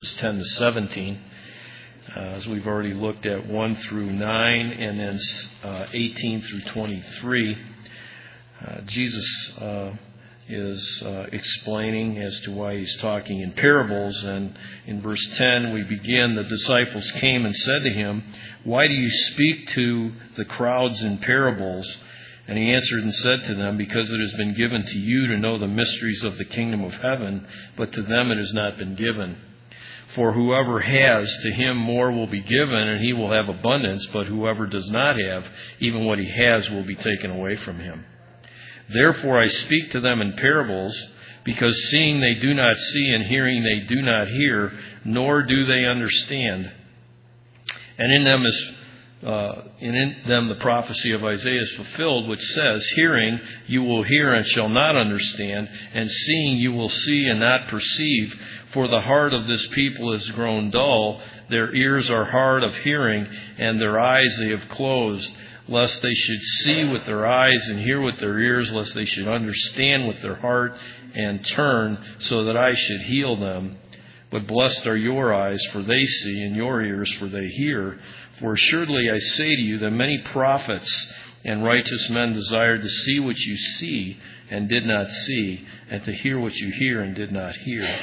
10 to 17, as we've already looked at 1 through 9, and then 18 through 23. Jesus is explaining as to why he's talking in parables, and in verse 10 we begin, the disciples came and said to him, "Why do you speak to the crowds in parables?" And he answered and said to them, "Because it has been given to you to know the mysteries of the kingdom of heaven, but to them it has not been given. For whoever has, to him more will be given, and he will have abundance, but whoever does not have, even what he has will be taken away from him. Therefore I speak to them in parables, because seeing they do not see, and hearing they do not hear, nor do they understand. And in them the prophecy of Isaiah is fulfilled, which says, Hearing you will hear and shall not understand, and seeing you will see and not perceive. For the heart of this people is grown dull, their ears are hard of hearing, and their eyes they have closed, lest they should see with their eyes and hear with their ears, lest they should understand with their heart and turn, so that I should heal them. But blessed are your eyes, for they see, and your ears, for they hear. For assuredly I say to you that many prophets and righteous men desired to see what you see and did not see, and to hear what you hear and did not hear."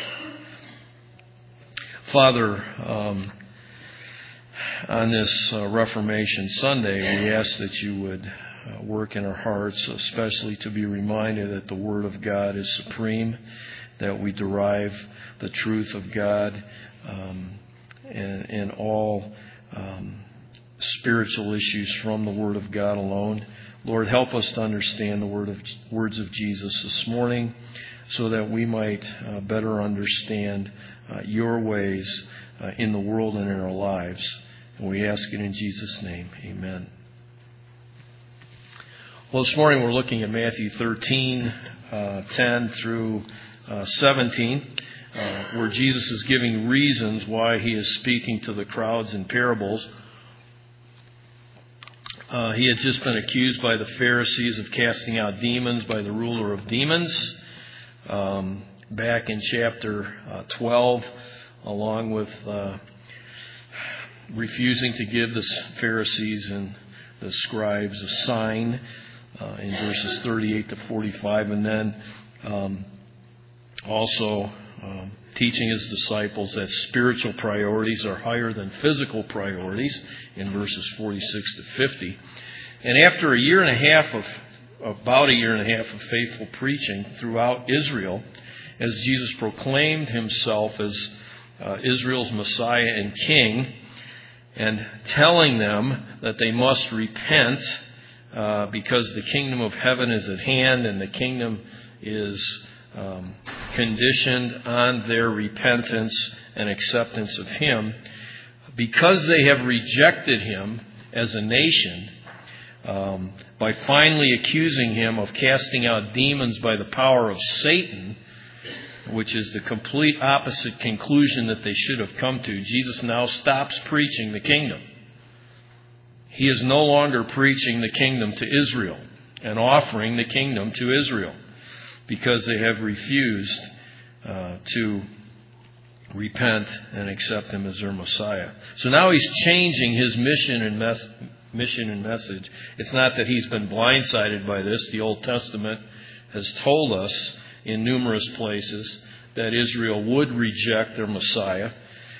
Father, on this Reformation Sunday, we ask that you would work in our hearts, especially to be reminded that the Word of God is supreme, that we derive the truth of God and all spiritual issues from the Word of God alone. Lord, help us to understand the words of Jesus this morning, so that we might better understand your ways in the world and in our lives. And we ask it in Jesus' name. Amen. Well, this morning we're looking at Matthew 13, 10 through 17, where Jesus is giving reasons why he is speaking to the crowds in parables. He had just been accused by the Pharisees of casting out demons by the ruler of demons. Back in chapter 12, along with refusing to give the Pharisees and the scribes a sign in verses 38 to 45, and then also teaching his disciples that spiritual priorities are higher than physical priorities in verses 46 to 50. And after about a year and a half of faithful preaching throughout Israel, as Jesus proclaimed himself as Israel's Messiah and King, and telling them that they must repent because the kingdom of heaven is at hand, and the kingdom is conditioned on their repentance and acceptance of him. Because they have rejected him as a nation, by finally accusing him of casting out demons by the power of Satan, which is the complete opposite conclusion that they should have come to, Jesus now stops preaching the kingdom. He is no longer preaching the kingdom to Israel and offering the kingdom to Israel, because they have refused to repent and accept him as their Messiah. So now he's changing his mission and message. It's not that he's been blindsided by this. The Old Testament has told us in numerous places that Israel would reject their Messiah.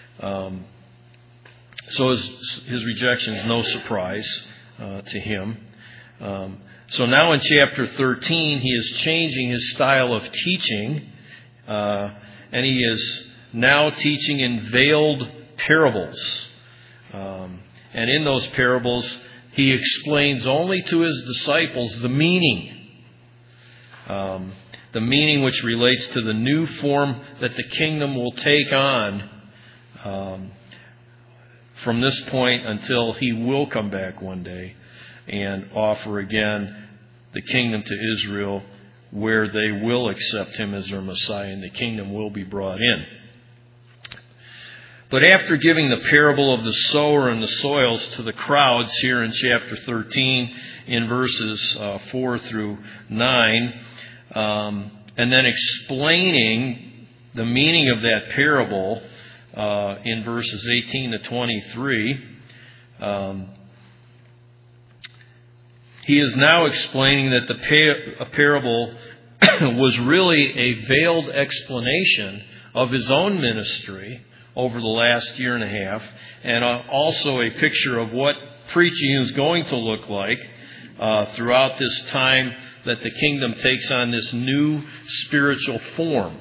So his rejection is no surprise to him. So now in chapter 13, he is changing his style of teaching, and he is now teaching in veiled parables. And in those parables, he explains only to his disciples the meaning. The meaning which relates to the new form that the kingdom will take on from this point until he will come back one day and offer again the kingdom to Israel, where they will accept him as their Messiah, and the kingdom will be brought in. But after giving the parable of the sower and the soils to the crowds here in chapter 13 in verses 4 through 9, and then explaining the meaning of that parable in verses 18 to 23, he is now explaining that the parable was really a veiled explanation of his own ministry over the last year and a half, and also a picture of what preaching is going to look like throughout this time that the kingdom takes on this new spiritual form.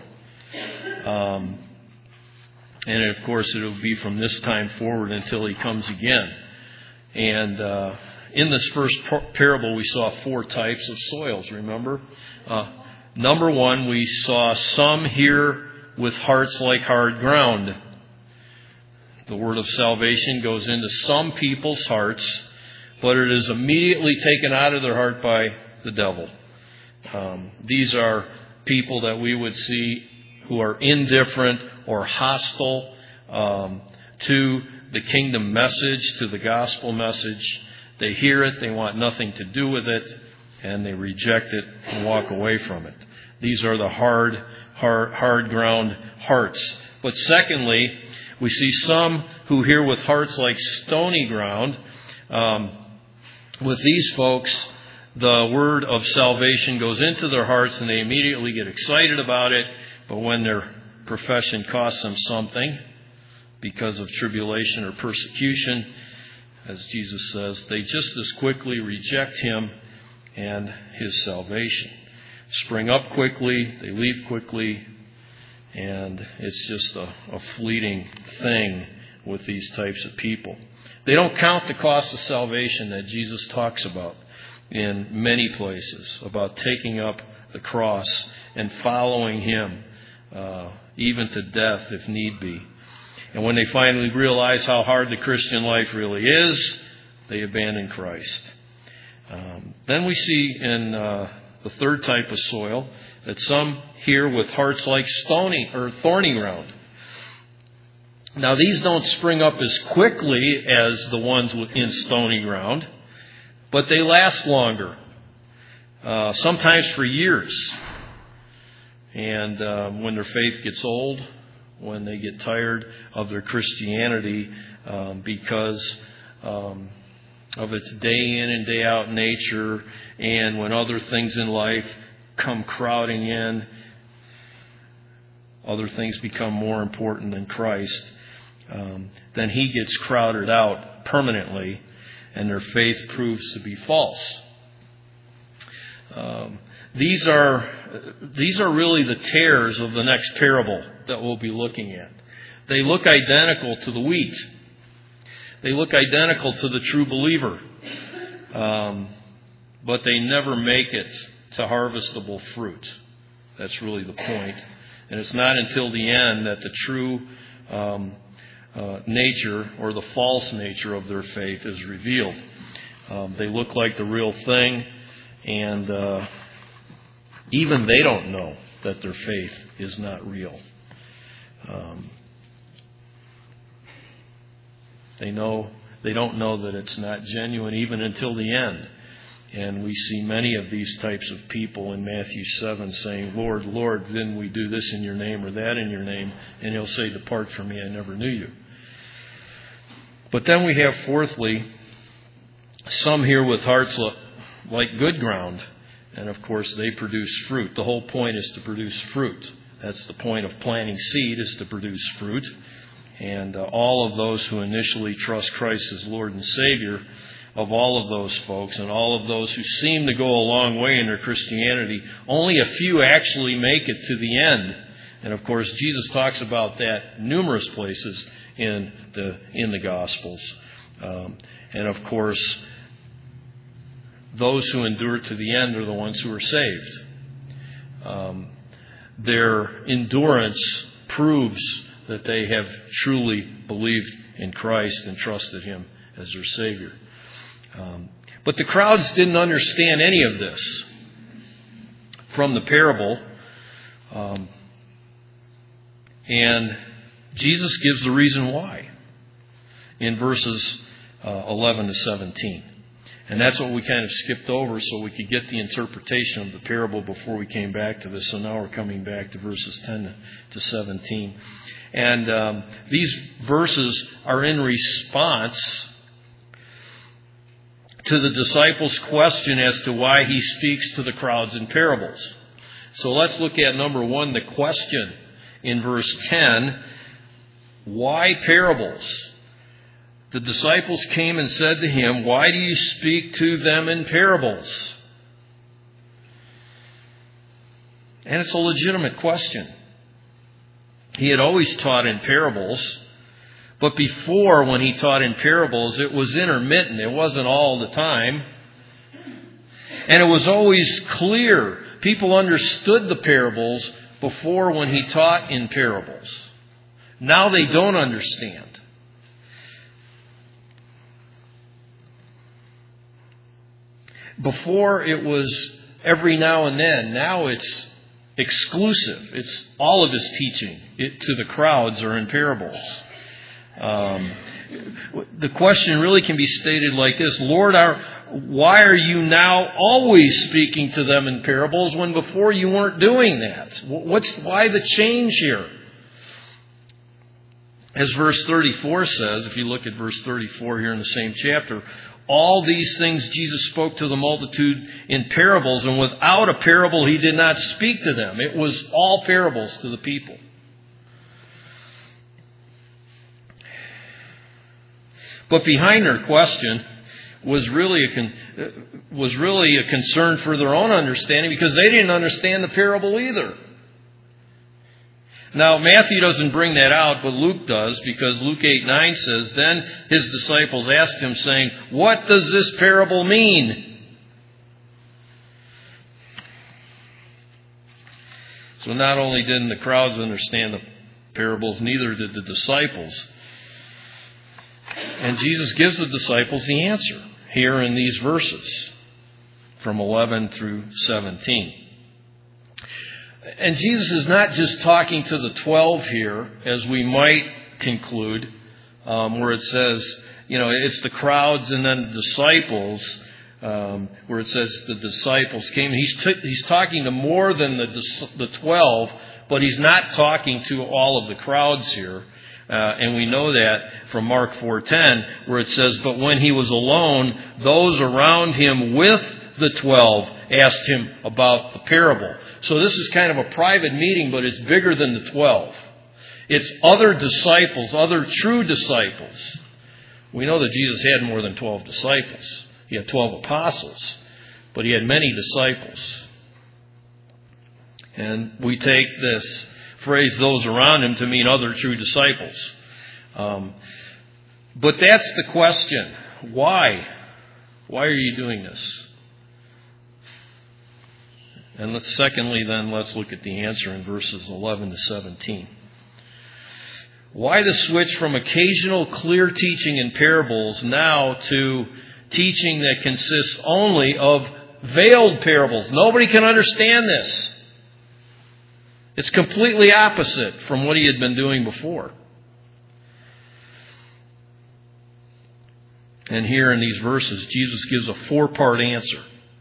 And of course, it will be from this time forward until he comes again. And in this first parable, we saw 4 types of soils, remember? Number 1, we saw some here with hearts like hard ground. The word of salvation goes into some people's hearts, but it is immediately taken out of their heart by the devil. These are people that we would see who are indifferent or hostile to the kingdom message, to the gospel message. They hear it, they want nothing to do with it, and they reject it and walk away from it. These are the hard ground hearts. But secondly, we see some who hear with hearts like stony ground. With these folks, the word of salvation goes into their hearts and they immediately get excited about it. But when their profession costs them something because of tribulation or persecution, as Jesus says, they just as quickly reject him and his salvation. Spring up quickly, they leave quickly, and it's just a fleeting thing with these types of people. They don't count the cost of salvation that Jesus talks about in many places, about taking up the cross and following him, even to death if need be. And when they finally realize how hard the Christian life really is, they abandon Christ. Then we see in the third type of soil that some hear with hearts like stony or thorny ground. Now these don't spring up as quickly as the ones in stony ground, but they last longer, sometimes for years. And when their faith gets old, when they get tired of their Christianity because of its day in and day out nature, and when other things in life come crowding in, other things become more important than Christ, then he gets crowded out permanently and their faith proves to be false. These are really the tares of the next parable that we'll be looking at. They look identical to the wheat. They look identical to the true believer. But they never make it to harvestable fruit. That's really the point. And it's not until the end that the true nature or the false nature of their faith is revealed. They look like the real thing, and even they don't know that their faith is not real. They don't know that it's not genuine even until the end. And we see many of these types of people in Matthew 7 saying, Lord, Lord, didn't we do this in your name or that in your name? And he'll say, depart from me, I never knew you. But then we have, fourthly, some here with hearts like good ground. And of course, they produce fruit. The whole point is to produce fruit. That's the point of planting seed, is to produce fruit. And all of those who initially trust Christ as Lord and Savior, of all of those folks and all of those who seem to go a long way in their Christianity, only a few actually make it to the end. And of course, Jesus talks about that numerous places in the Gospels. And of course, those who endure to the end are the ones who are saved. Their endurance proves that they have truly believed in Christ and trusted him as their Savior. But the crowds didn't understand any of this from the parable. And Jesus gives the reason why in verses 11 to 17. And that's what we kind of skipped over so we could get the interpretation of the parable before we came back to this. So now we're coming back to verses 10 to 17. And these verses are in response to the disciples' question as to why he speaks to the crowds in parables. So let's look at number 1, the question in verse 10. Why parables? The disciples came and said to him, "Why do you speak to them in parables?" And it's a legitimate question. He had always taught in parables, but before, when he taught in parables, it was intermittent. It wasn't all the time. And it was always clear. People understood the parables before when he taught in parables. Now they don't understand. Before it was every now and then. Now it's exclusive. It's all of his teaching to the crowds or in parables. The question really can be stated like this: Lord, why are you now always speaking to them in parables when before you weren't doing that? Why the change here? As verse 34 says, if you look at verse 34 here in the same chapter, all these things Jesus spoke to the multitude in parables, and without a parable he did not speak to them. It was all parables to the people. But behind their question was really a concern for their own understanding, because they didn't understand the parable either. Now, Matthew doesn't bring that out, but Luke does, because Luke 8:9 says, "Then his disciples asked him, saying, 'What does this parable mean?'" So not only didn't the crowds understand the parables, neither did the disciples. And Jesus gives the disciples the answer here in these verses from 11 through 17. And Jesus is not just talking to the 12 here, as we might conclude, where it says, it's the crowds and then the disciples, where it says the disciples came. He's talking to more than the 12, but he's not talking to all of the crowds here. And we know that from Mark 4:10, where it says, "But when he was alone, those around him with the 12 asked him about the parable." So this is kind of a private meeting, but it's bigger than the 12. It's other disciples, other true disciples. We know that Jesus had more than 12 disciples. He had 12 apostles, but he had many disciples. And we take this phrase, "those around him," to mean other true disciples. But that's the question. Why? Why are you doing this? And let's look at the answer in verses 11 to 17. Why the switch from occasional clear teaching in parables now to teaching that consists only of veiled parables? Nobody can understand this. It's completely opposite from what he had been doing before. And here in these verses, Jesus gives a 4-part answer.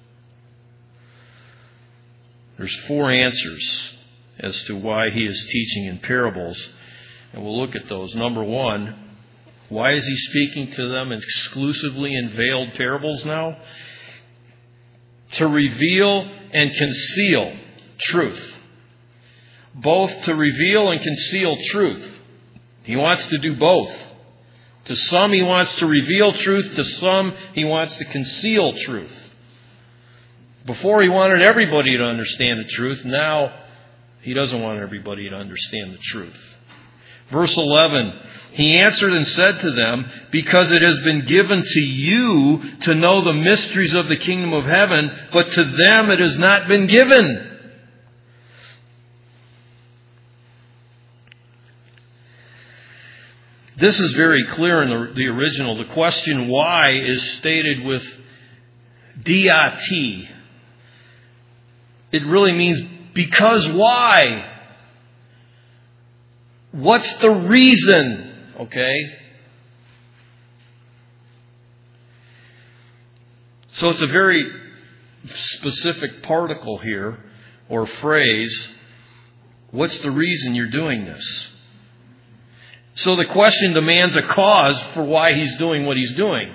There's 4 answers as to why he is teaching in parables. And we'll look at those. Number 1, why is he speaking to them exclusively in veiled parables now? To reveal and conceal truth. Both to reveal and conceal truth. He wants to do both. To some he wants to reveal truth. To some he wants to conceal truth. Before he wanted everybody to understand the truth. Now he doesn't want everybody to understand the truth. Verse 11, he answered and said to them, "Because it has been given to you to know the mysteries of the kingdom of heaven, but to them it has not been given." This is very clear in the original. The question why is stated with D-I-T. It really means because why? What's the reason? Okay? So it's a very specific particle here, or phrase. What's the reason you're doing this? So the question demands a cause for why he's doing what he's doing.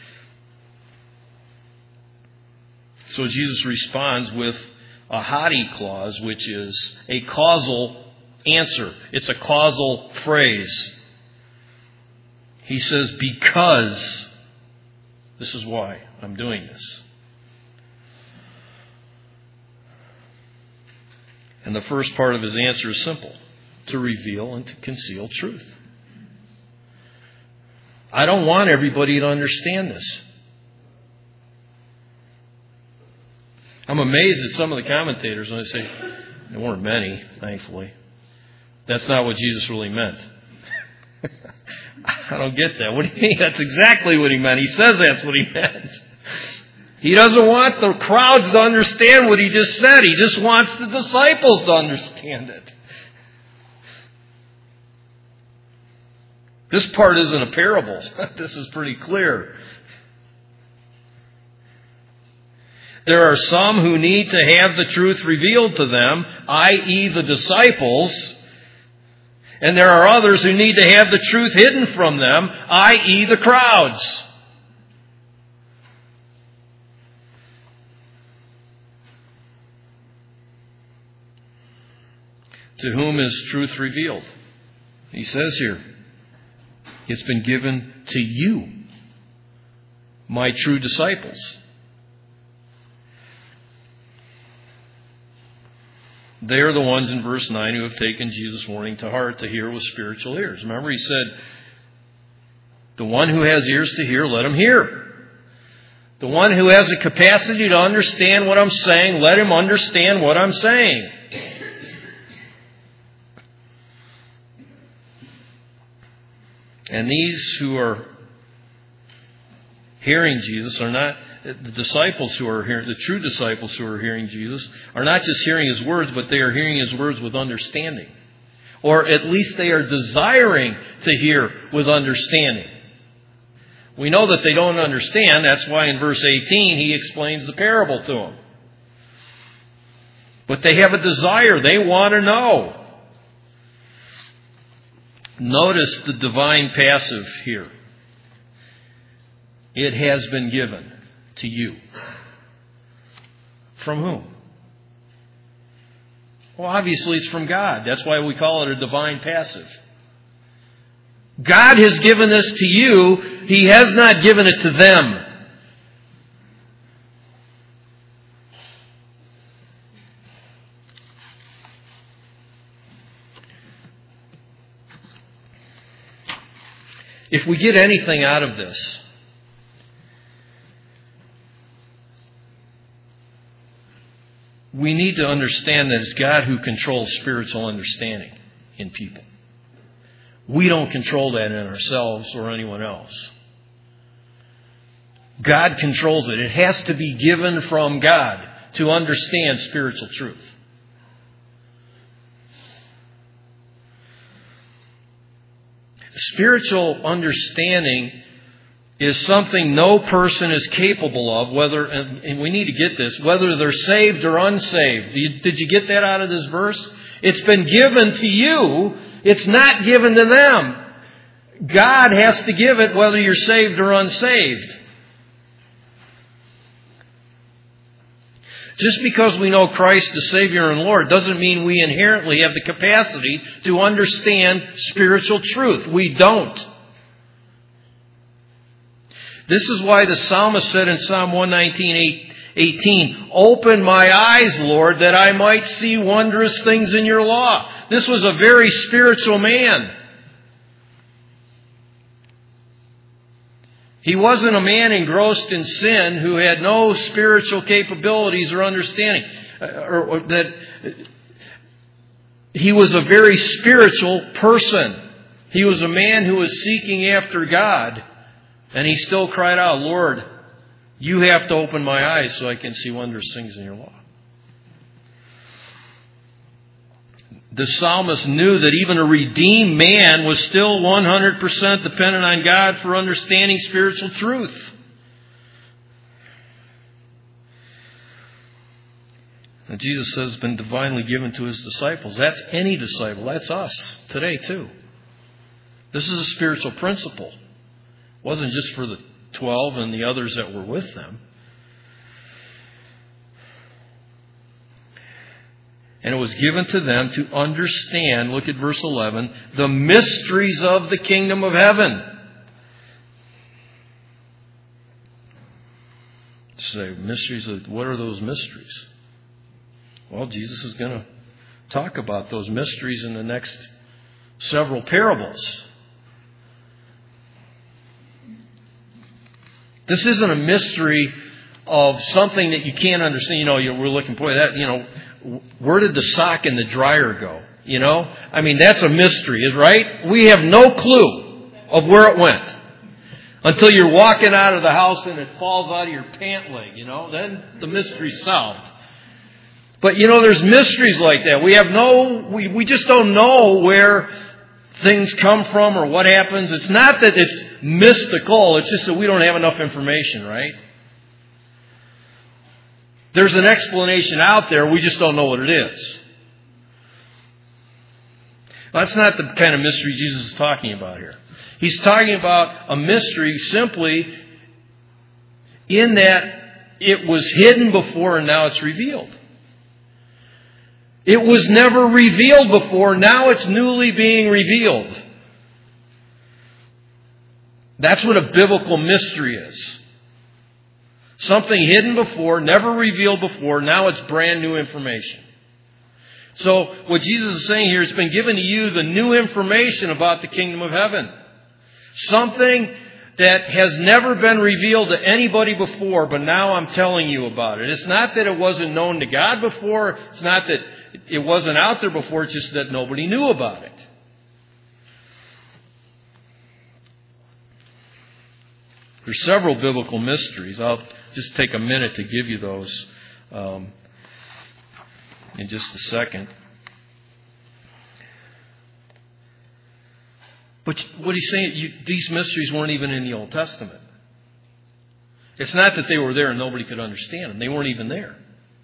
So Jesus responds with a hoti clause, which is a causal answer. It's a causal phrase. He says, because this is why I'm doing this. And the first part of his answer is simple: to reveal and to conceal truth. I don't want everybody to understand this. I'm amazed at some of the commentators when they say, there weren't many, thankfully. That's not what Jesus really meant. I don't get that. What do you mean? That's exactly what he meant. He says that's what he meant. He doesn't want the crowds to understand what he just said. He just wants the disciples to understand it. This part isn't a parable. This is pretty clear. There are some who need to have the truth revealed to them, i.e. the disciples. And there are others who need to have the truth hidden from them, i.e. the crowds. To whom is truth revealed? He says here, it's been given to you, my true disciples. They are the ones in verse 9 who have taken Jesus' warning to heart, to hear with spiritual ears. Remember, he said, the one who has ears to hear, let him hear. The one who has the capacity to understand what I'm saying, let him understand what I'm saying. And these who are hearing Jesus are not the disciples who are hearing, the true disciples who are hearing Jesus are not just hearing His words, but they are hearing His words with understanding. Or at least they are desiring to hear with understanding. We know that they don't understand. That's why in verse 18 He explains the parable to them. But they have a desire. They want to know. Notice the divine passive here. It has been given to you. From whom? Well, obviously it's from God. That's why we call it a divine passive. God has given this to you. He has not given it to them. If we get anything out of this, we need to understand that it's God who controls spiritual understanding in people. We don't control that in ourselves or anyone else. God controls it. It has to be given from God to understand spiritual truth. Spiritual understanding is something no person is capable of, whether, and we need to get this, whether they're saved or unsaved. Did you get that out of this verse? It's been given to you. It's not given to them. God has to give it whether you're saved or unsaved. Just because we know Christ as Savior and Lord doesn't mean we inherently have the capacity to understand spiritual truth. We don't. This is why the psalmist said in Psalm 119:18, "Open my eyes, Lord, that I might see wondrous things in your law." This was a very spiritual man. He wasn't a man engrossed in sin who had no spiritual capabilities or understanding. Or that he was a very spiritual person. He was a man who was seeking after God. And he still cried out, "Lord, you have to open my eyes so I can see wondrous things in your law." The psalmist knew that even a redeemed man was still 100% dependent on God for understanding spiritual truth. And Jesus says it's been divinely given to His disciples. That's any disciple. That's us today too. This is a spiritual principle. It wasn't just for the 12 and the others that were with them. And it was given to them to understand, look at verse 11, the mysteries of the kingdom of heaven. Say, mysteries of, what are those mysteries? Well, Jesus is going to talk about those mysteries in the next several parables. This isn't a mystery of something that you can't understand. You know, we're looking, boy, that, you know, where did the sock in the dryer go? You know? I mean, that's a mystery, right? We have no clue of where it went. Until you're walking out of the house and it falls out of your pant leg, you know? Then the mystery's solved. But, you know, there's mysteries like that. We just don't know where things come from or what happens. It's not that it's mystical. It's just that we don't have enough information, right? There's an explanation out there. We just don't know what it is. That's not the kind of mystery Jesus is talking about here. He's talking about a mystery simply in that it was hidden before and now it's revealed. It was never revealed before, now it's newly being revealed. That's what a biblical mystery is. Something hidden before, never revealed before, now it's brand new information. So what Jesus is saying here, it's been given to you the new information about the kingdom of heaven. Something that has never been revealed to anybody before, but now I'm telling you about it. It's not that it wasn't known to God before. It's not that it wasn't out there before. It's just that nobody knew about it. There's several biblical mysteries. I'll just take a minute to give you those in just a second. But what he's saying, these mysteries weren't even in the Old Testament. It's not that they were there and nobody could understand them. They weren't even there.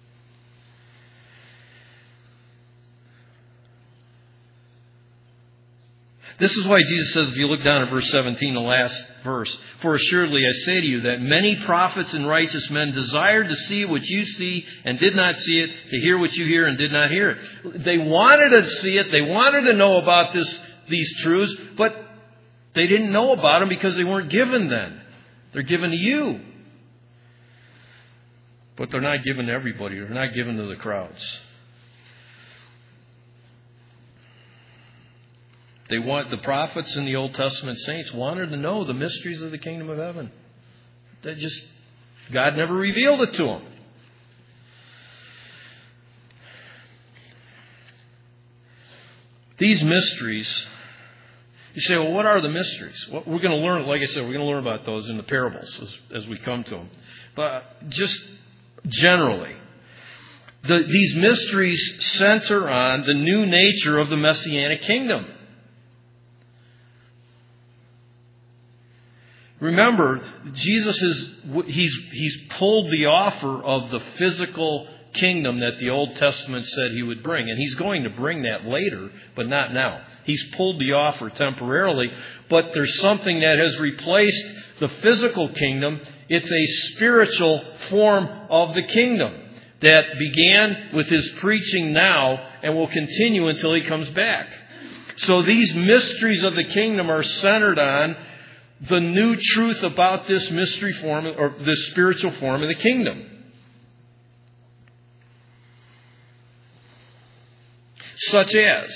This is why Jesus says, if you look down at verse 17, the last verse, for assuredly I say to you that many prophets and righteous men desired to see what you see and did not see it, to hear what you hear and did not hear it. They wanted to see it. They wanted to know about these truths, but they didn't know about them because they weren't given then. They're given to you. But they're not given to everybody. They're not given to the crowds. The prophets and the Old Testament saints wanted to know the mysteries of the kingdom of heaven. God never revealed it to them. These mysteries, you say, well, what are the mysteries? Well, we're going to learn, like I said, we're going to learn about those in the parables as we come to them. But just generally, these mysteries center on the new nature of the Messianic kingdom. Remember, Jesus he's pulled the offer of the physical kingdom that the Old Testament said He would bring. And He's going to bring that later, but not now. He's pulled the offer temporarily, but there's something that has replaced the physical kingdom. It's a spiritual form of the kingdom that began with His preaching now and will continue until He comes back. So these mysteries of the kingdom are centered on the new truth about this mystery form or this spiritual form of the kingdom. Such as,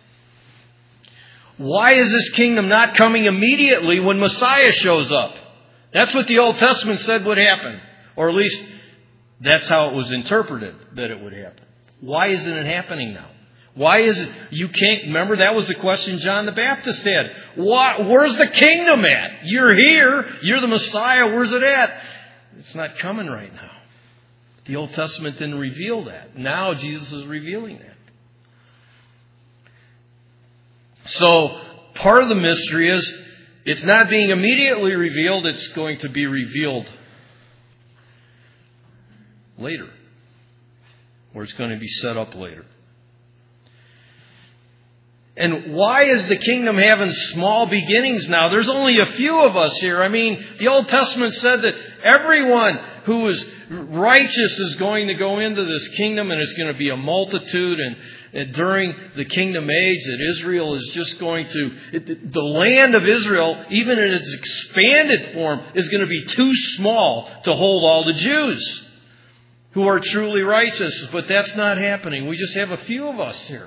why is this kingdom not coming immediately when Messiah shows up? That's what the Old Testament said would happen. Or at least that's how it was interpreted that it would happen. Why isn't it happening now? Why is it? You can't remember, that was the question John the Baptist had. Where's the kingdom at? You're here. You're the Messiah. Where's it at? It's not coming right now. The Old Testament didn't reveal that. Now Jesus is revealing that. So part of the mystery is it's not being immediately revealed. It's going to be revealed later. where it's going to be set up later. And why is the kingdom having small beginnings now? There's only a few of us here. I mean, the Old Testament said that everyone who is righteous is going to go into this kingdom, and it's going to be a multitude. And during the kingdom age, that Israel is just going to, the land of Israel, even in its expanded form, is going to be too small to hold all the Jews who are truly righteous. But that's not happening. We just have a few of us here.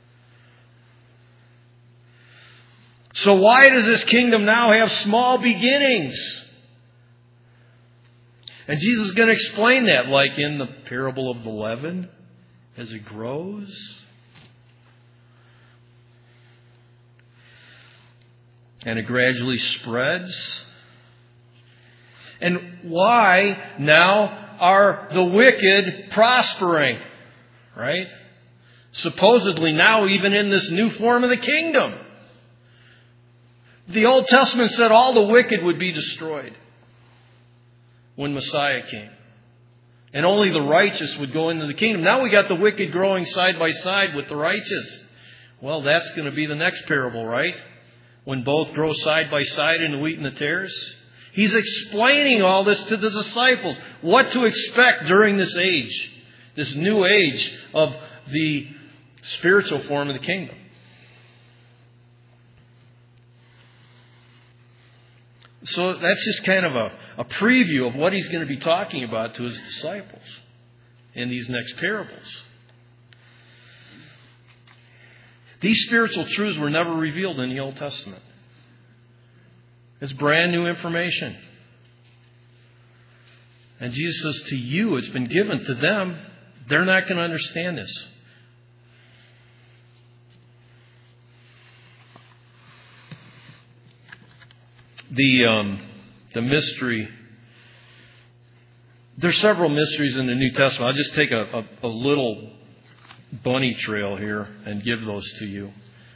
So why does this kingdom now have small beginnings? And Jesus is going to explain that, like in the parable of the leaven, as it grows. And it gradually spreads. And why now are the wicked prospering? Right? Supposedly now even in this new form of the kingdom. The Old Testament said all the wicked would be destroyed when Messiah came. And only the righteous would go into the kingdom. Now we got the wicked growing side by side with the righteous. Well, that's going to be the next parable, right? When both grow side by side in the wheat and the tares. He's explaining all this to the disciples. What to expect during this age. This new age of the spiritual form of the kingdom. So that's just kind of a preview of what he's going to be talking about to his disciples in these next parables. These spiritual truths were never revealed in the Old Testament. It's brand new information. And Jesus says to you, it's been given to them. They're not going to understand this. The mystery. There's several mysteries in the New Testament. I'll just take a little bunny trail here and give those to you.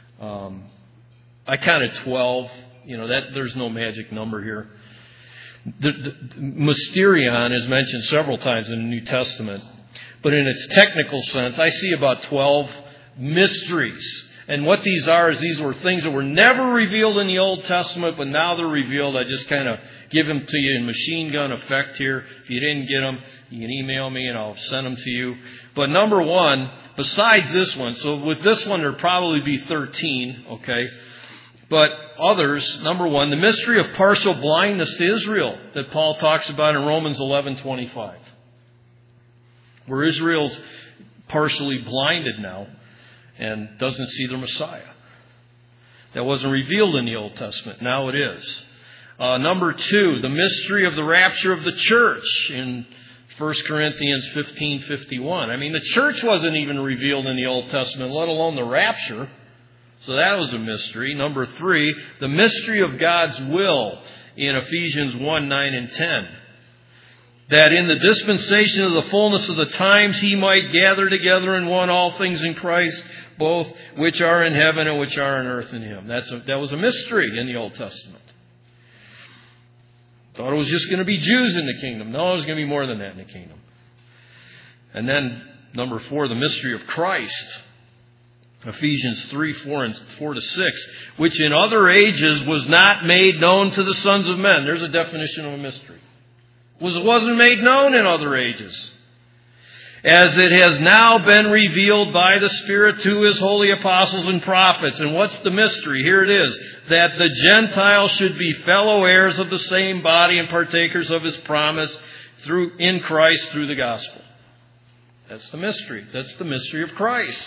I counted 12. That there's no magic number here. The mysterion is mentioned several times in the New Testament, but in its technical sense, I see about 12 mysteries. And what these are is these were things that were never revealed in the Old Testament, but now they're revealed. I just kind of give them to you in machine gun effect here. If you didn't get them, you can email me and I'll send them to you. But number one, besides this one, so with this one there'd probably be 13, okay? But others, number one, the mystery of partial blindness to Israel that Paul talks about in Romans 11:25. Where Israel's partially blinded now and doesn't see the Messiah. That wasn't revealed in the Old Testament. Now it is. Number two, the mystery of the rapture of the church in 1 Corinthians 15:51. I mean, the church wasn't even revealed in the Old Testament, let alone the rapture. So that was a mystery. Number three, the mystery of God's will in Ephesians 1:9 and 10. That in the dispensation of the fullness of the times He might gather together in one all things in Christ, both which are in heaven and which are on earth in Him. That was a mystery in the Old Testament. Thought it was just going to be Jews in the kingdom. No, it was going to be more than that in the kingdom. And then, number four, the mystery of Christ. Ephesians 3:4-6, which in other ages was not made known to the sons of men. There's a definition of a mystery. It wasn't made known in other ages. As it has now been revealed by the Spirit to His holy apostles and prophets. And what's the mystery? Here it is. That the Gentiles should be fellow heirs of the same body and partakers of His promise in Christ through the gospel. That's the mystery. That's the mystery of Christ.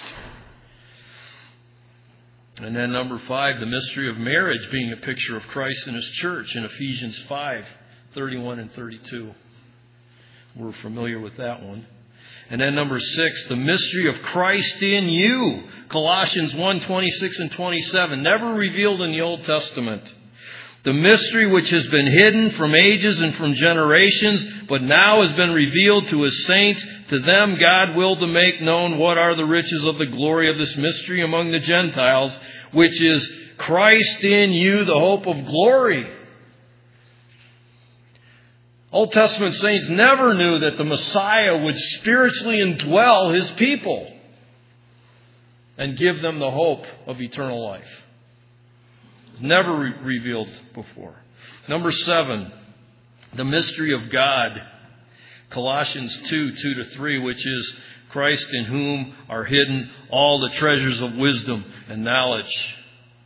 And then number five, the mystery of marriage being a picture of Christ and His church in Ephesians 5:31 and 32. We're familiar with that one. And then number six, the mystery of Christ in you. Colossians 1:26 and 27. Never revealed in the Old Testament. The mystery which has been hidden from ages and from generations, but now has been revealed to His saints. To them God willed to make known what are the riches of the glory of this mystery among the Gentiles, which is Christ in you, the hope of glory. Old Testament saints never knew that the Messiah would spiritually indwell His people and give them the hope of eternal life. It's never revealed before. Number 7, the mystery of God. Colossians 2:2-3, which is Christ in whom are hidden all the treasures of wisdom and knowledge.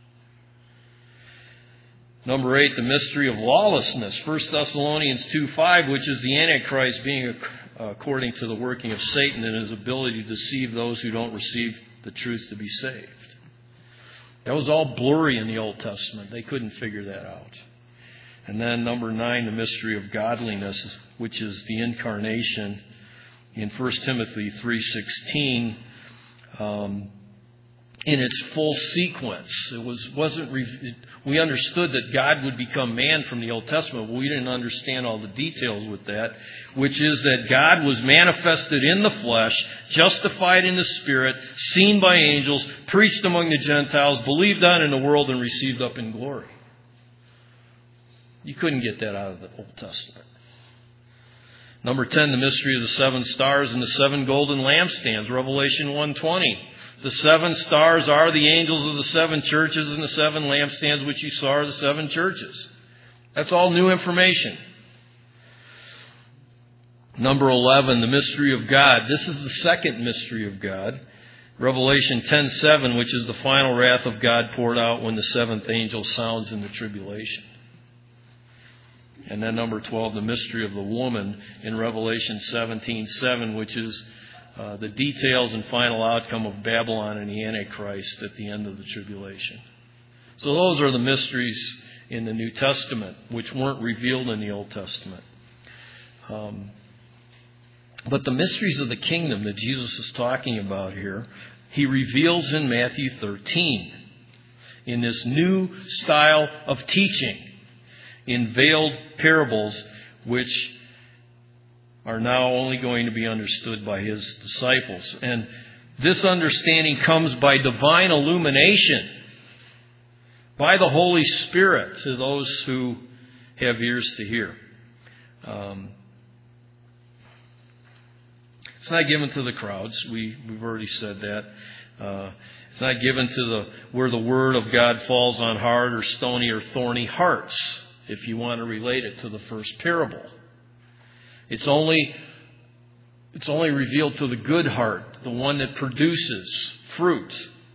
Number 8, the mystery of lawlessness. 1 Thessalonians 2:5, which is the Antichrist being according to the working of Satan and his ability to deceive those who don't receive the truth to be saved. That was all blurry in the Old Testament. They couldn't figure that out. And then number 9, the mystery of godliness, which is the incarnation in 1 Timothy 3:16. In its full sequence. We understood that God would become man from the Old Testament, but we didn't understand all the details with that, which is that God was manifested in the flesh, justified in the Spirit, seen by angels, preached among the Gentiles, believed on in the world, and received up in glory. You couldn't get that out of the Old Testament. Number 10, the mystery of the 7 stars and the 7 golden lampstands, Revelation 1:20. The 7 stars are the angels of the 7 churches, and the 7 lampstands which you saw are the 7 churches. That's all new information. Number 11, the mystery of God. This is the second mystery of God. Revelation 10:7, which is the final wrath of God poured out when the 7th angel sounds in the tribulation. And then number 12, the mystery of the woman in Revelation 17:7, which is the details and final outcome of Babylon and the Antichrist at the end of the tribulation. So those are the mysteries in the New Testament, which weren't revealed in the Old Testament. But the mysteries of the kingdom that Jesus is talking about here, He reveals in Matthew 13 in this new style of teaching, in veiled parables, which are now only going to be understood by His disciples. And this understanding comes by divine illumination, by the Holy Spirit, to those who have ears to hear. It's not given to the crowds. We've already said that. It's not given to where the Word of God falls on hard or stony or thorny hearts, if you want to relate it to the first parable. It's only revealed to the good heart, the one that produces fruit.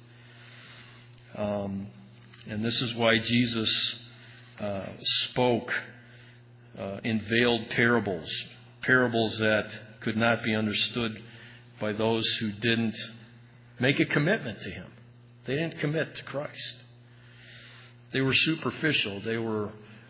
And this is why Jesus spoke in veiled parables, parables that could not be understood by those who didn't make a commitment to Him. They didn't commit to Christ. They were superficial. They were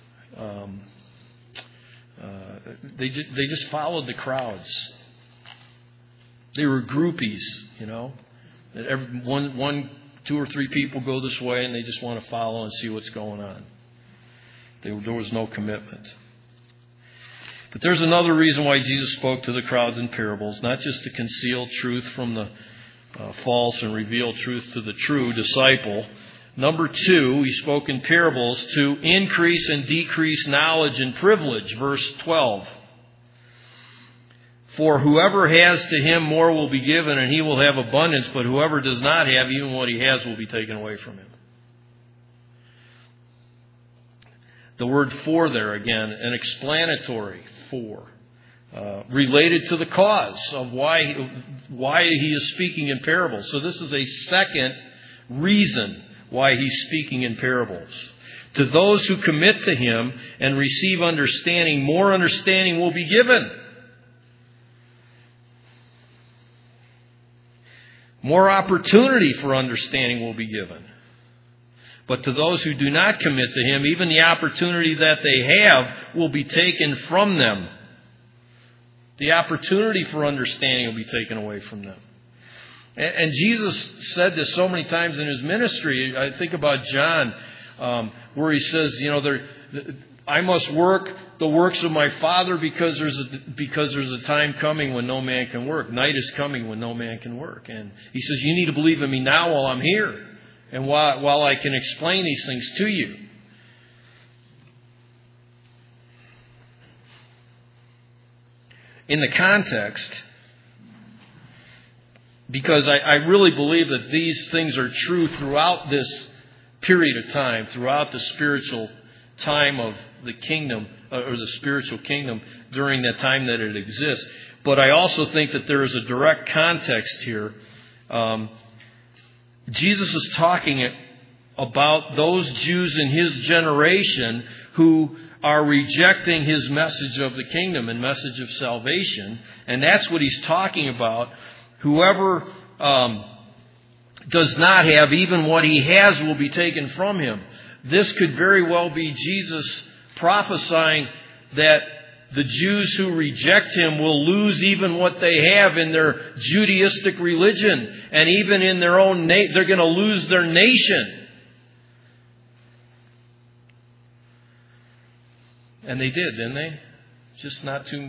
they just followed the crowds. They were groupies, you know. One, 2 or 3 people go this way, and they just want to follow and see what's going on. There was no commitment. But there's another reason why Jesus spoke to the crowds in parables, not just to conceal truth from the false and reveal truth to the true disciple. Number 2, He spoke in parables to increase and decrease knowledge and privilege. Verse 12. For whoever has, to him more will be given, and he will have abundance. But whoever does not have, even what he has will be taken away from him. The word "for" there again, an explanatory "for," related to the cause of why He is speaking in parables. So this is a second reason why He's speaking in parables. To those who commit to Him and receive understanding, more understanding will be given. More opportunity for understanding will be given. But to those who do not commit to Him, even the opportunity that they have will be taken from them. The opportunity for understanding will be taken away from them. And Jesus said this so many times in His ministry. I think about John, where He says, I must work the works of my Father because there's a time coming when no man can work. Night is coming when no man can work. And He says, you need to believe in me now while I'm here and while I can explain these things to you. in the context, because I really believe that these things are true throughout this period of time, throughout the spiritual time of the kingdom, or the spiritual kingdom during that time that it exists. But I also think that there is a direct context here. Jesus is talking about those Jews in His generation who are rejecting His message of the kingdom and message of salvation. And that's what He's talking about. Whoever does not have, even what he has will be taken from him. This could very well be Jesus prophesying that the Jews who reject Him will lose even what they have in their Judaistic religion. And even in their own they're going to lose their nation. And they did, didn't they? Just not too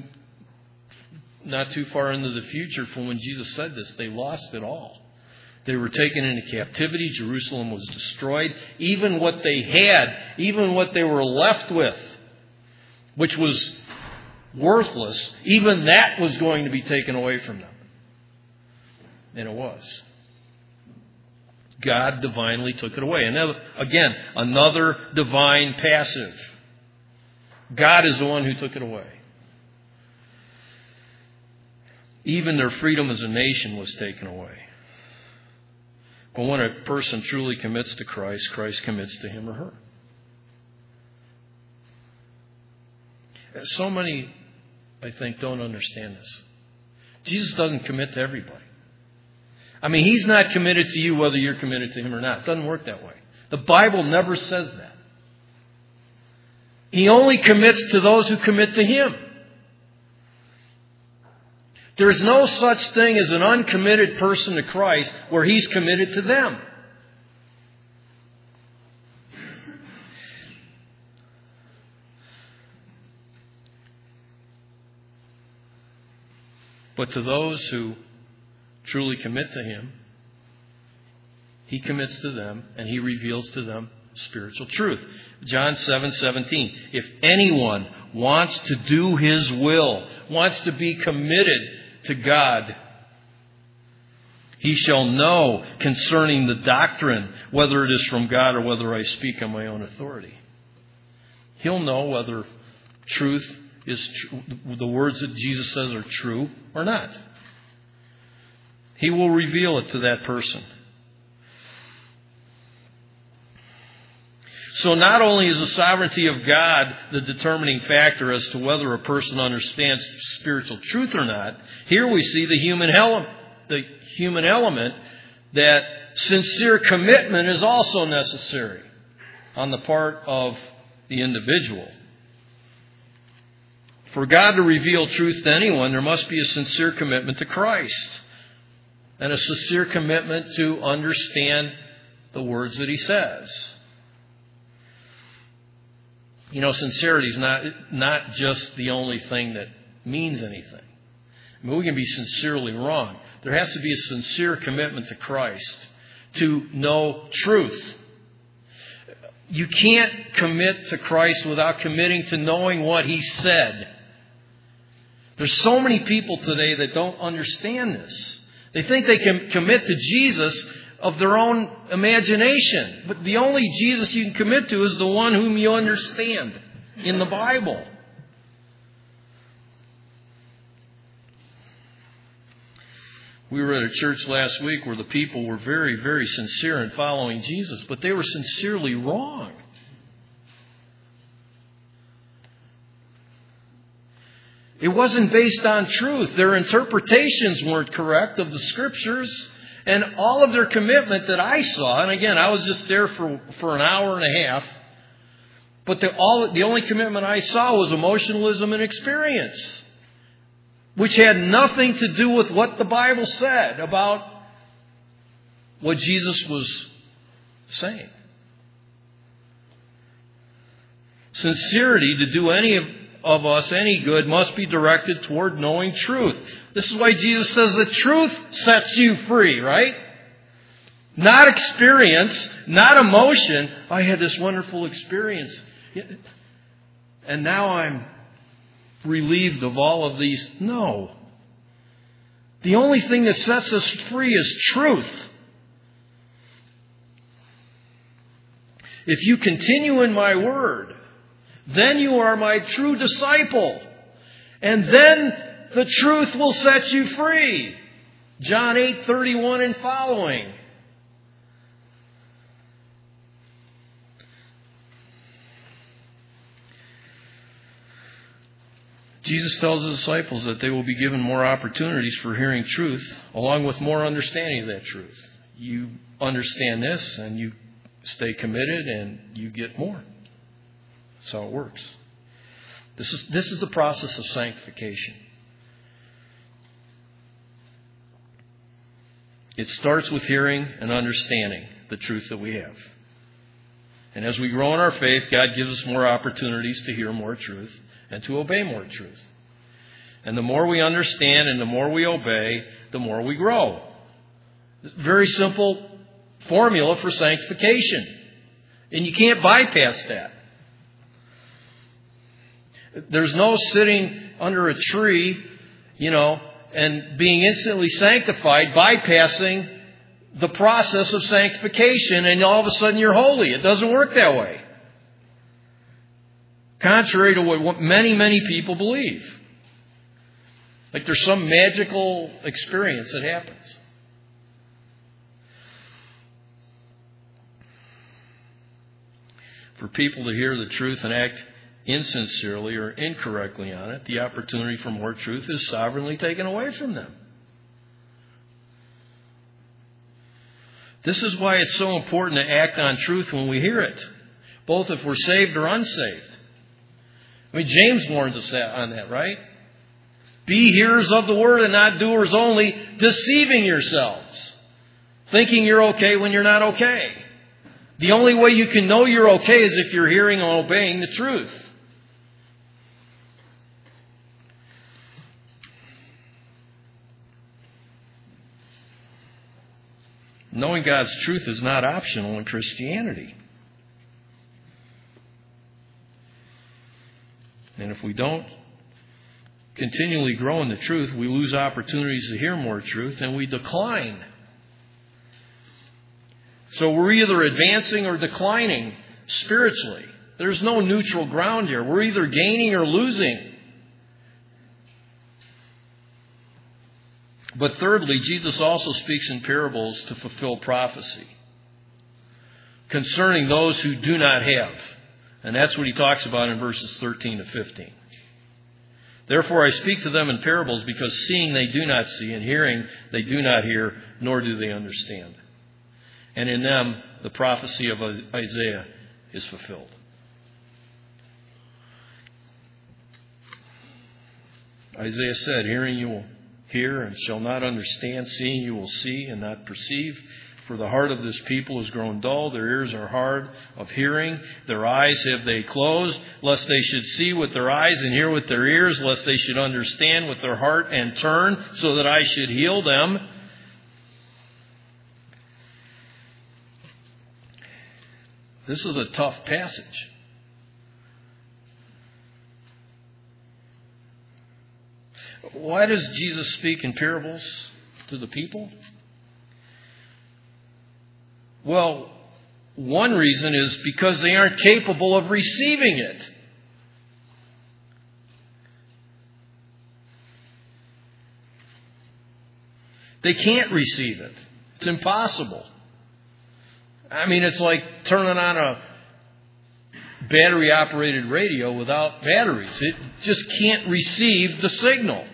far into the future from when Jesus said this. They lost it all. They were taken into captivity. Jerusalem was destroyed. Even what they had, even what they were left with, which was worthless, even that was going to be taken away from them. And it was. God divinely took it away. And again, another divine passive. God is the one who took it away. Even their freedom as a nation was taken away. But when a person truly commits to Christ, Christ commits to him or her. So many, I think, don't understand this. Jesus doesn't commit to everybody. I mean, He's not committed to you whether you're committed to Him or not. It doesn't work that way. The Bible never says that. He only commits to those who commit to Him. There's no such thing as an uncommitted person to Christ where He's committed to them. But to those who truly commit to Him, He commits to them and He reveals to them spiritual truth. John 7:17. If anyone wants to do His will, wants to be committed to God, he shall know concerning the doctrine, whether it is from God or whether I speak on my own authority. He'll know whether truth is the words that Jesus says are true or not. He will reveal it to that person. So not only is the sovereignty of God the determining factor as to whether a person understands spiritual truth or not, here we see the human element that sincere commitment is also necessary on the part of the individual. For God to reveal truth to anyone, there must be a sincere commitment to Christ and a sincere commitment to understand the words that He says. You know, sincerity is not just the only thing that means anything. I mean, we can be sincerely wrong. There has to be a sincere commitment to Christ to know truth. You can't commit to Christ without committing to knowing what He said. There's so many people today that don't understand this. They think they can commit to Jesus of their own imagination. But the only Jesus you can commit to is the one whom you understand in the Bible. We were at a church last week where the people were very, very sincere in following Jesus, but they were sincerely wrong. It wasn't based on truth. Their interpretations weren't correct of the Scriptures. And all of their commitment that I saw, and again, I was just there for an hour and a half, but the only commitment I saw was emotionalism and experience, which had nothing to do with what the Bible said about what Jesus was saying. Sincerity, to do any of us any good, must be directed toward knowing truth. This is why Jesus says the truth sets you free, right? Not experience, not emotion. I had this wonderful experience, and now relieved of all of these? No. The only thing that sets us free is truth. If you continue in my word, then you are my true disciple. And then the truth will set you free. John 8:31 and following. Jesus tells the disciples that they will be given more opportunities for hearing truth, along with more understanding of that truth. You understand this, and you stay committed, and you get more. That's how it works. This is the process of sanctification. It starts with hearing and understanding the truth that we have. And as we grow in our faith, God gives us more opportunities to hear more truth and to obey more truth. And the more we understand and the more we obey, the more we grow. It's a very simple formula for sanctification. And you can't bypass that. There's no sitting under a tree, and being instantly sanctified, bypassing the process of sanctification, and all of a sudden you're holy. It doesn't work that way. Contrary to what many, many people believe. Like there's some magical experience that happens. For people to hear the truth and act insincerely or incorrectly on it, the opportunity for more truth is sovereignly taken away from them. This is why it's so important to act on truth when we hear it, both if we're saved or unsaved. I mean, James warns us on that, right? Be hearers of the word and not doers only, deceiving yourselves, thinking you're okay when you're not okay. The only way you can know you're okay is if you're hearing and obeying the truth. Knowing God's truth is not optional in Christianity. And if we don't continually grow in the truth, we lose opportunities to hear more truth and we decline. So we're either advancing or declining spiritually. There's no neutral ground here. We're either gaining or losing. But thirdly, Jesus also speaks in parables to fulfill prophecy concerning those who do not have. And that's what he talks about in verses 13 to 15. Therefore I speak to them in parables, because seeing they do not see, and hearing they do not hear, nor do they understand. And in them the prophecy of Isaiah is fulfilled. Isaiah said, hearing you will hear and shall not understand, seeing you will see and not perceive. For the heart of this people is grown dull, their ears are hard of hearing, their eyes have they closed, lest they should see with their eyes and hear with their ears, lest they should understand with their heart and turn, so that I should heal them. This is a tough passage. Why does Jesus speak in parables to the people? Well, one reason is because they aren't capable of receiving it. They can't receive it. It's impossible. I mean, it's like turning on a battery-operated radio without batteries. It just can't receive the signal.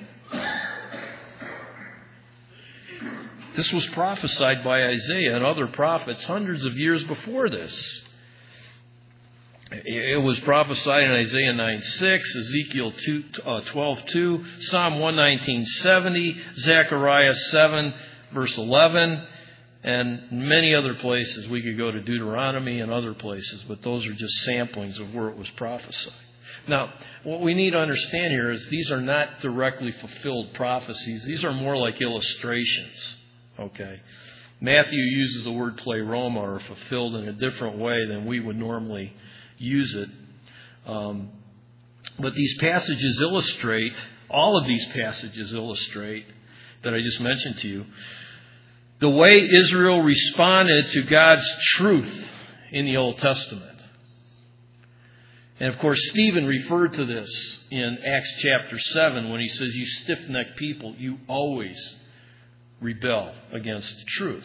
This was prophesied by Isaiah and other prophets hundreds of years before this. It was prophesied in Isaiah 9:6, Ezekiel 12:2, Psalm 119:70, Zechariah 7, verse 11, and many other places. We could go to Deuteronomy and other places, but those are just samplings of where it was prophesied. Now, what we need to understand here is these are not directly fulfilled prophecies. These are more like illustrations. Okay. Matthew uses the word pleroma, or fulfilled, in a different way than we would normally use it. But these passages illustrate, all of these passages illustrate, that I just mentioned to you, the way Israel responded to God's truth in the Old Testament. And of course, Stephen referred to this in Acts chapter 7 when he says, "You stiff-necked people, you always rebel against the truth."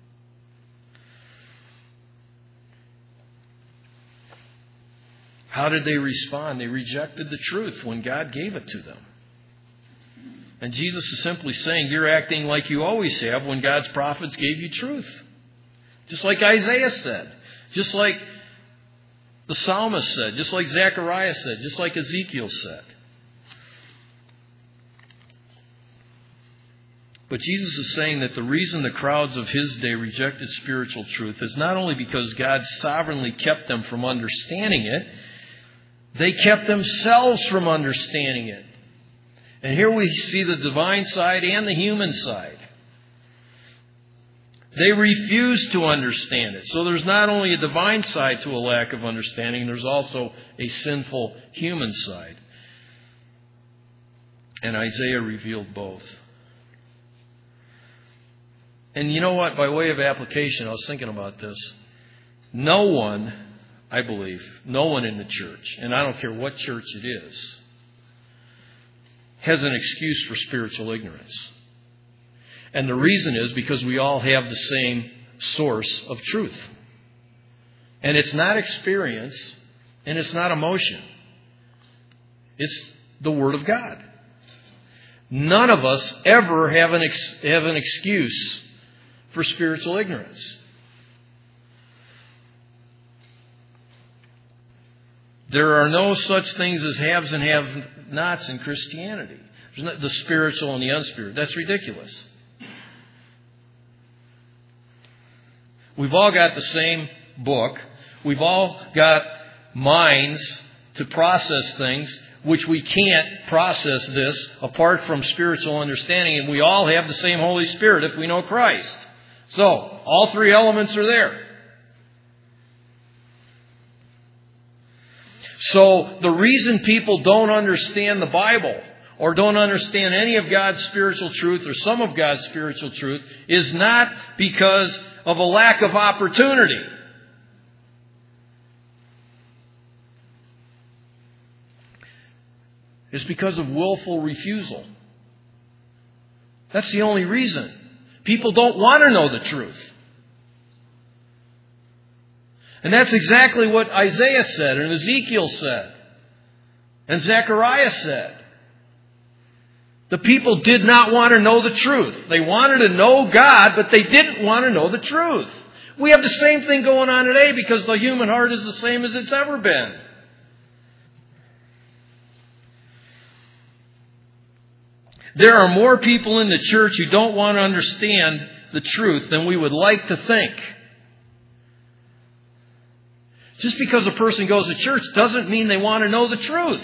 How did they respond? They rejected the truth when God gave it to them. And Jesus is simply saying, you're acting like you always have when God's prophets gave you truth. Just like Isaiah said. Just like the psalmist said. Just like Zechariah said. Just like Ezekiel said. But Jesus is saying that the reason the crowds of His day rejected spiritual truth is not only because God sovereignly kept them from understanding it, they kept themselves from understanding it. And here we see the divine side and the human side. They refused to understand it. So there's not only a divine side to a lack of understanding, there's also a sinful human side. And Isaiah revealed both. And you know what? By way of application, I was thinking about this. No one, I believe, no one in the church, and I don't care what church it is, has an excuse for spiritual ignorance. And the reason is because we all have the same source of truth. And it's not experience, and it's not emotion. It's the Word of God. None of us ever have an excuse for spiritual ignorance. There are no such things as haves and have-nots in Christianity. There's not the spiritual and the unspiritual. That's ridiculous. We've all got the same book. We've all got minds to process things, which we can't process this apart from spiritual understanding. And we all have the same Holy Spirit if we know Christ. So, all three elements are there. So, the reason people don't understand the Bible or don't understand any of God's spiritual truth or some of God's spiritual truth is not because of a lack of opportunity. It's because of willful refusal. That's the only reason. People don't want to know the truth. And that's exactly what Isaiah said and Ezekiel said and Zechariah said. The people did not want to know the truth. They wanted to know God, but they didn't want to know the truth. We have the same thing going on today because the human heart is the same as it's ever been. There are more people in the church who don't want to understand the truth than we would like to think. Just because a person goes to church doesn't mean they want to know the truth.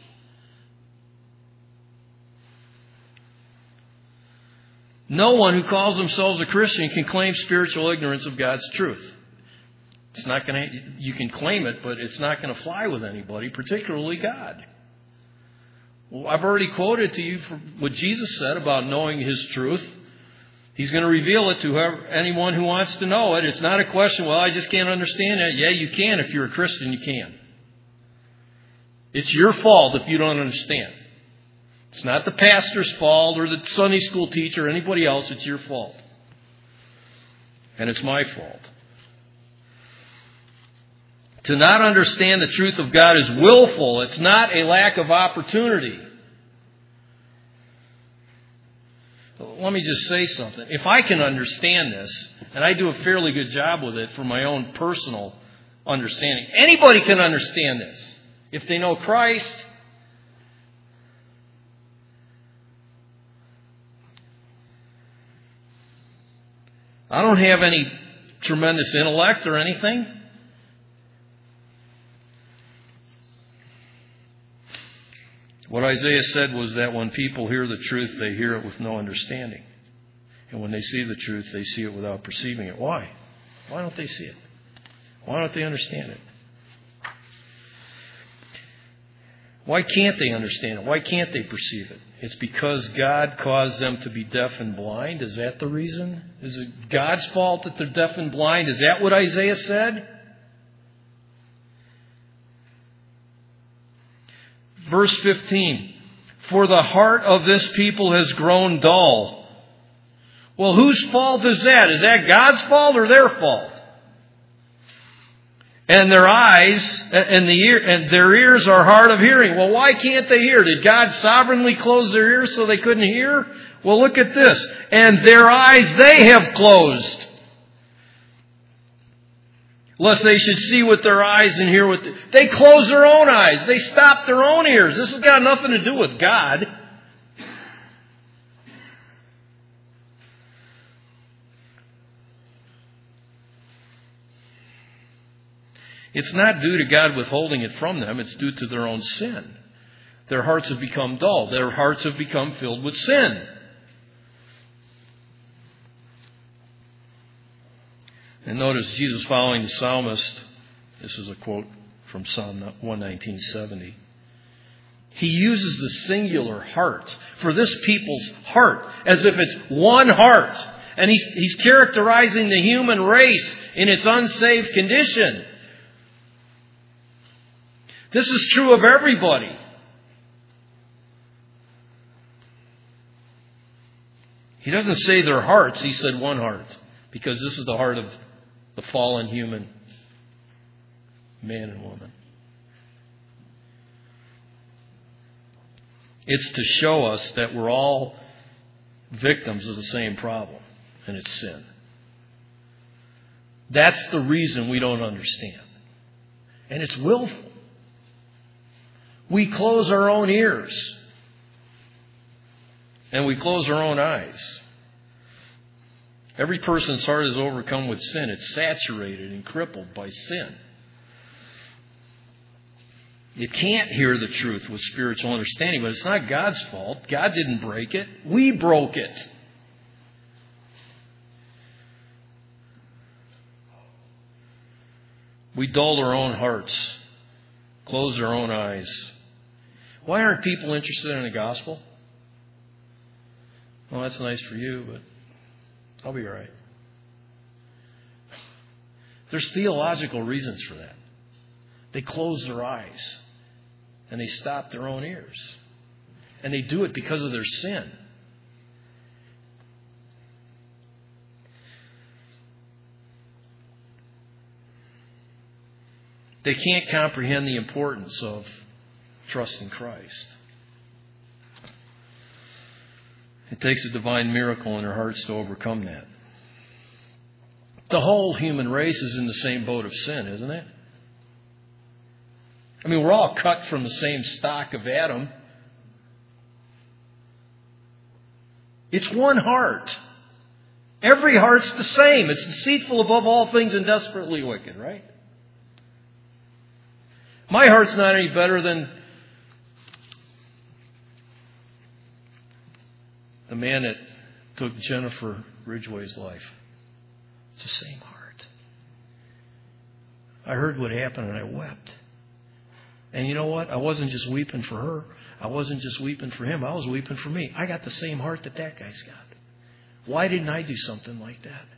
No one who calls themselves a Christian can claim spiritual ignorance of God's truth. It's not going to, you can claim it, but it's not going to fly with anybody, particularly God. Well, I've already quoted to you what Jesus said about knowing His truth. He's going to reveal it to anyone who wants to know it. It's not a question, well, I just can't understand it. Yeah, you can. If you're a Christian, you can. It's your fault if you don't understand. It's not the pastor's fault or the Sunday school teacher or anybody else. It's your fault. And it's my fault. To not understand the truth of God is willful. It's not a lack of opportunity. Let me just say something. If I can understand this, and I do a fairly good job with it for my own personal understanding, anybody can understand this. If they know Christ, I don't have any tremendous intellect or anything. What Isaiah said was that when people hear the truth, they hear it with no understanding. And when they see the truth, they see it without perceiving it. Why? Why don't they see it? Why don't they understand it? Why can't they understand it? Why can't they perceive it? It's because God caused them to be deaf and blind. Is that the reason? Is it God's fault that they're deaf and blind? Is that what Isaiah said? Verse 15. For the heart of this people has grown dull. Well, whose fault is that? Is that God's fault or their fault? And their eyes and their ears are hard of hearing. Well, why can't they hear? Did God sovereignly close their ears so they couldn't hear? Well, look at this. And their eyes they have closed, lest they should see with their eyes and hear with they close their own eyes. They stop their own ears. This has got nothing to do with God. It's not due to God withholding it from them. It's due to their own sin. Their hearts have become dull. Their hearts have become filled with sin. And notice Jesus following the psalmist. This is a quote from Psalm 119:70. He uses the singular heart for this people's heart as if it's one heart. And he's characterizing the human race in its unsaved condition. This is true of everybody. He doesn't say their hearts. He said one heart. Because this is the heart of the fallen human man and woman. It's to show us that we're all victims of the same problem. And it's sin. That's the reason we don't understand. And it's willful. We close our own ears. And we close our own eyes. Every person's heart is overcome with sin. It's saturated and crippled by sin. You can't hear the truth with spiritual understanding, but it's not God's fault. God didn't break it. We broke it. We dulled our own hearts, closed our own eyes. Why aren't people interested in the gospel? Well, that's nice for you, but I'll be all right. There's theological reasons for that. They close their eyes and they stop their own ears. And they do it because of their sin. They can't comprehend the importance of trusting Christ. It takes a divine miracle in their hearts to overcome that. The whole human race is in the same boat of sin, isn't it? I mean, we're all cut from the same stock of Adam. It's one heart. Every heart's the same. It's deceitful above all things and desperately wicked, right? My heart's not any better than the man that took Jennifer Ridgway's life. It's the same heart. I heard what happened and I wept. And you know what? I wasn't just weeping for her. I wasn't just weeping for him. I was weeping for me. I got the same heart that guy's got. Why didn't I do something like that?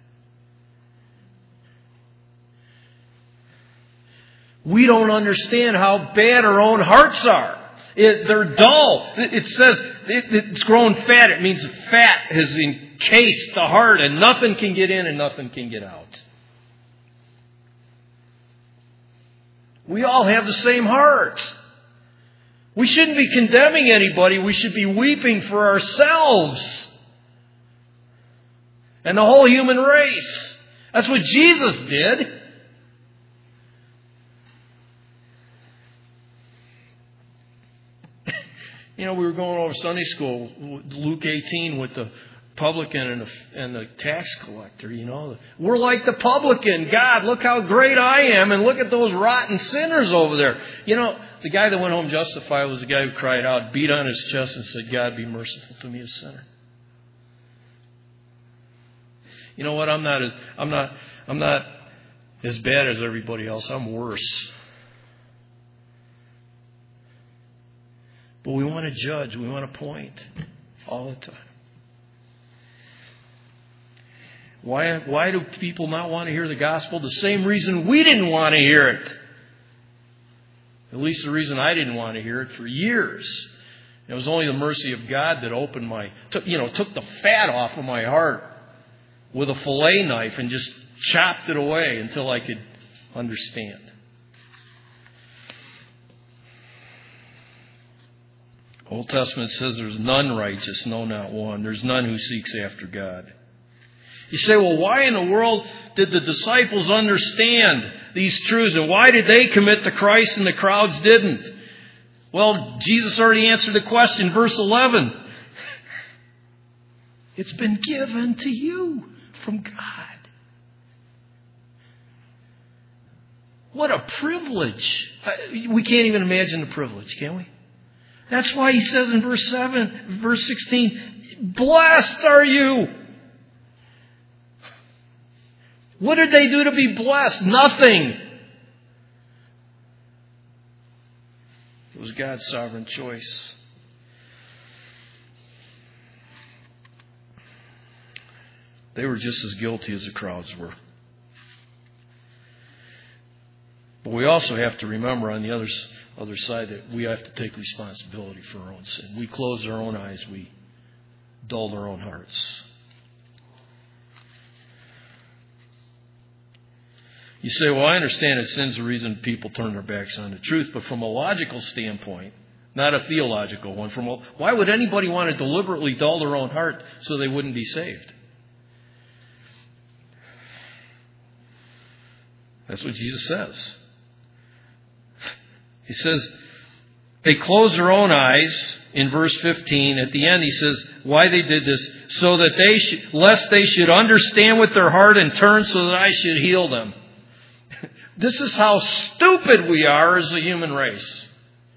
We don't understand how bad our own hearts are. They're dull. It says it's grown fat. It means fat has encased the heart and nothing can get in and nothing can get out. We all have the same heart. We shouldn't be condemning anybody. We should be weeping for ourselves and the whole human race. That's what Jesus did. You know, we were going over Sunday school, Luke 18, with the publican and the tax collector, you know. We're like the publican. God, look how great I am, and look at those rotten sinners over there. You know, the guy that went home justified was the guy who cried out, beat on his chest and said, God, be merciful to me, a sinner. You know what? I'm not as bad as everybody else. I'm worse. But we want to judge. We want to point all the time. Why do people not want to hear the gospel? The same reason we didn't want to hear it. At least the reason I didn't want to hear it for years. It was only the mercy of God that took the fat off of my heart with a fillet knife and just chopped it away until I could understand. Old Testament says there's none righteous, no, not one. There's none who seeks after God. You say, well, why in the world did the disciples understand these truths? And why did they commit to Christ and the crowds didn't? Well, Jesus already answered the question. Verse 11. It's been given to you from God. What a privilege. We can't even imagine the privilege, can we? That's why he says in verse 16, blessed are you. What did they do to be blessed? Nothing. It was God's sovereign choice. They were just as guilty as the crowds were. But we also have to remember on the other side that we have to take responsibility for our own sin. We close our own eyes. We dulled our own hearts. You say, well, I understand that sin's the reason people turn their backs on the truth, but from a logical standpoint, not a theological one, why would anybody want to deliberately dull their own heart so they wouldn't be saved? That's what Jesus says. He says, they close their own eyes in verse 15. At the end, he says, why they did this, so that lest they should understand with their heart and turn so that I should heal them. This is how stupid we are as a human race.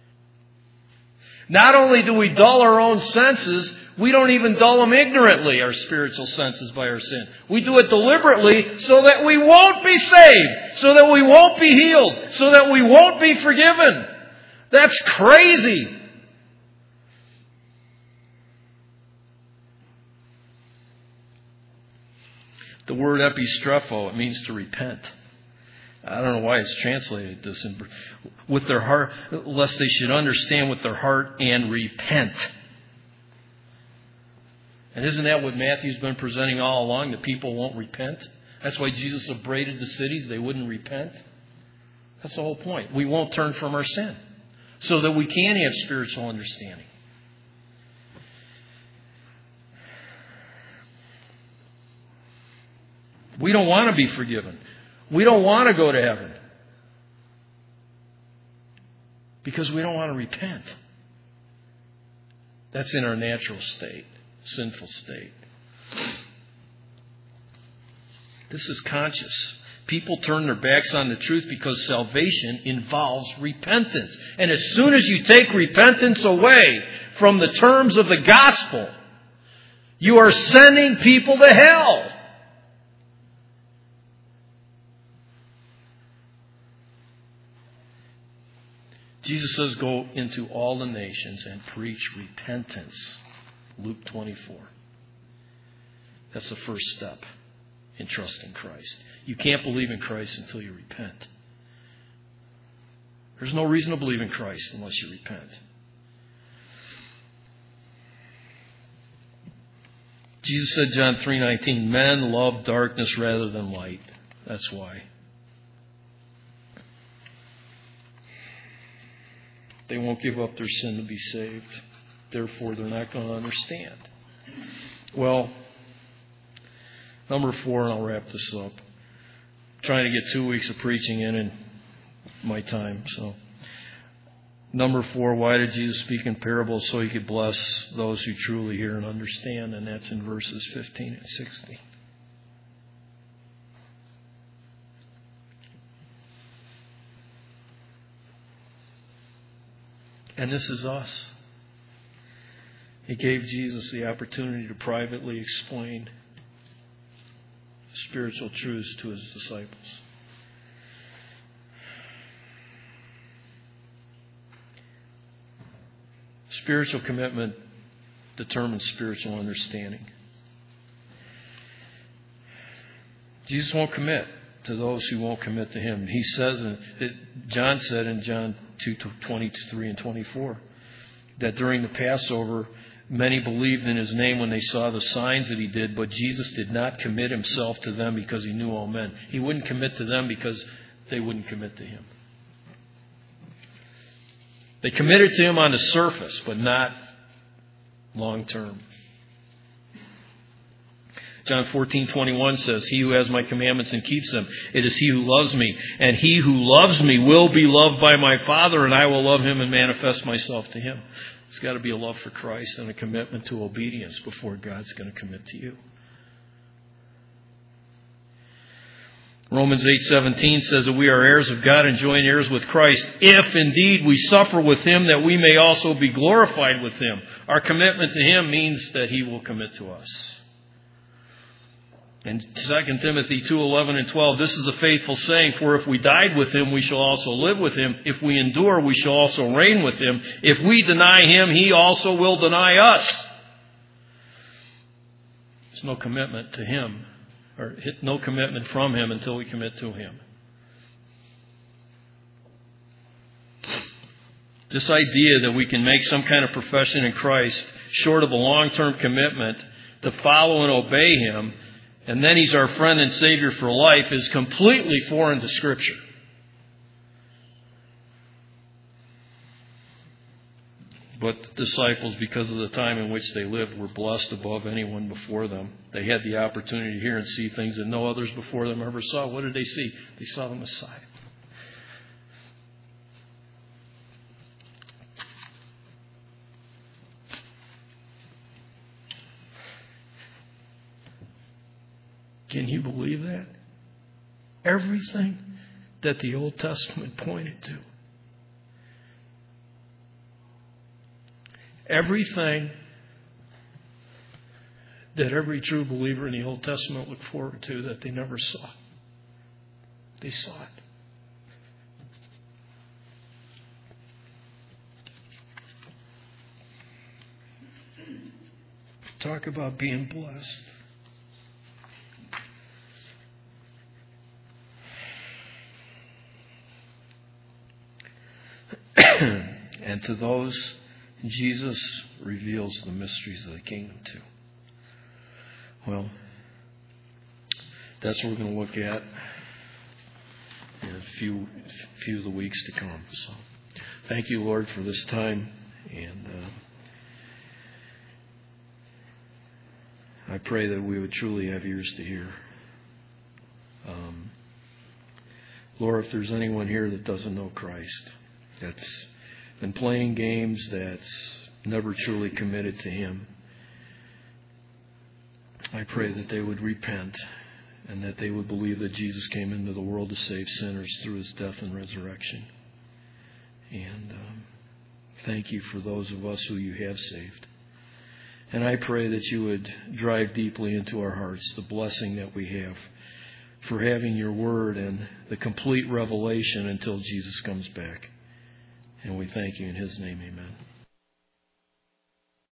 Not only do we dull our own senses, we don't even dull them ignorantly, our spiritual senses, by our sin. We do it deliberately so that we won't be saved, so that we won't be healed, so that we won't be forgiven. That's crazy. The word epistrepho, it means to repent. I don't know why it's translated this. With their heart, lest they should understand with their heart and repent. And isn't that what Matthew's been presenting all along? That people won't repent? That's why Jesus upbraided the cities. They wouldn't repent. That's the whole point. We won't turn from our sin so that we can have spiritual understanding. We don't want to be forgiven. We don't want to go to heaven because we don't want to repent. That's in our natural state, sinful state. This is conscious. People turn their backs on the truth because salvation involves repentance. And as soon as you take repentance away from the terms of the gospel, you are sending people to hell. Jesus says, go into all the nations and preach repentance. Luke 24. That's the first step in trusting Christ. You can't believe in Christ until you repent. There's no reason to believe in Christ unless you repent. Jesus said, John 3:19, men love darkness rather than light. That's why. They won't give up their sin to be saved. Therefore, they're not going to understand. Well, number 4, and I'll wrap this up. I'm trying to get 2 weeks of preaching in my time. So, number 4, why did Jesus speak in parables? So he could bless those who truly hear and understand. And that's in verses 15 and 16. And this is us. He gave Jesus the opportunity to privately explain spiritual truths to his disciples. Spiritual commitment determines spiritual understanding. Jesus won't commit to those who won't commit to Him. He says, John said in John 2:23 and 24, that during the Passover, many believed in His name when they saw the signs that He did, but Jesus did not commit Himself to them because He knew all men. He wouldn't commit to them because they wouldn't commit to Him. They committed to Him on the surface, but not long term. John 14:21 says, "He who has my commandments and keeps them, it is he who loves me. And he who loves me will be loved by my Father, and I will love him and manifest myself to him." It's got to be a love for Christ and a commitment to obedience before God's going to commit to you. Romans 8:17 says that we are heirs of God and joint heirs with Christ, if indeed we suffer with Him, that we may also be glorified with Him. Our commitment to Him means that He will commit to us. In 2 Timothy 2:11 and 12, this is a faithful saying, "For if we died with Him, we shall also live with Him. If we endure, we shall also reign with Him. If we deny Him, He also will deny us." There's no commitment to Him, or no commitment from Him until we commit to Him. This idea that we can make some kind of profession in Christ short of a long-term commitment to follow and obey Him, and then He's our friend and Savior for life, is completely foreign to Scripture. But the disciples, because of the time in which they lived, were blessed above anyone before them. They had the opportunity to hear and see things that no others before them ever saw. What did they see? They saw the Messiah. Can you believe that? Everything that the Old Testament pointed to. Everything that every true believer in the Old Testament looked forward to that they never saw. They saw it. Talk about being blessed. And to those Jesus reveals the mysteries of the kingdom to. Well, that's what we're going to look at in a few of the weeks to come. So, thank you, Lord, for this time, and I pray that we would truly have ears to hear. Lord, if there's anyone here that doesn't know Christ, that's been playing games, that's never truly committed to Him, I pray that they would repent and that they would believe that Jesus came into the world to save sinners through His death and resurrection. And thank you for those of us who you have saved. And I pray that you would drive deeply into our hearts the blessing that we have for having your word and the complete revelation until Jesus comes back. And we thank you in His name, amen.